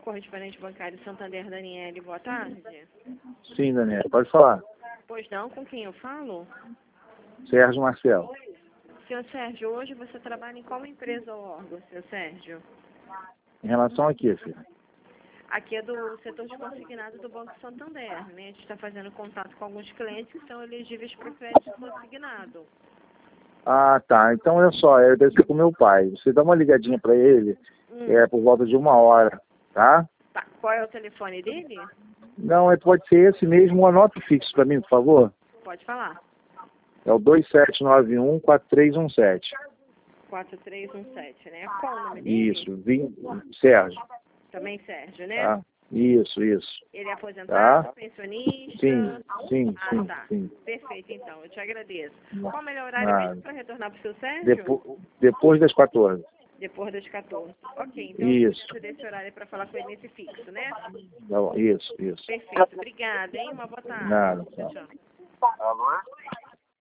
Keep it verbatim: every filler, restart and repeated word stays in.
correspondente bancário Santander, Daniele, boa tarde. Sim, Daniele, pode falar. Pois não, com quem eu falo? Sérgio Marcelo. Senhor Sérgio, hoje você trabalha em qual empresa ou órgão, senhor Sérgio? Em relação a quê, filho? Aqui é do setor de consignado do Banco Santander, né? A gente está fazendo contato com alguns clientes que são elegíveis para o crédito consignado. Ah, tá. Então, olha só, eu deve ser com meu pai. Você dá uma ligadinha para ele, Hum. é por volta de uma hora, tá? Tá. Qual é o telefone dele? Não, é, pode ser esse mesmo. Anota o fixo para mim, por favor. Pode falar. É o dois sete nove um, quatro três um sete. quatro três um sete, né? Qual o nome dele? Isso, vim, Sérgio. Também Sérgio, né? Tá? Isso, isso. Ele é aposentado, Tá? pensionista? Sim, sim, Ah, sim, tá. sim. Perfeito, então. Eu te agradeço. Qual o melhor horário Ah, mesmo para retornar para o seu Sérgio? depo, depois das quatorze. Depois das quatorze. Ok, então Isso. eu desse horário para falar com ele nesse fixo, né? Tá bom, isso, isso. Perfeito. Obrigada, hein? Uma boa tarde. Nada. Tchau, Tá. tchau. Alô?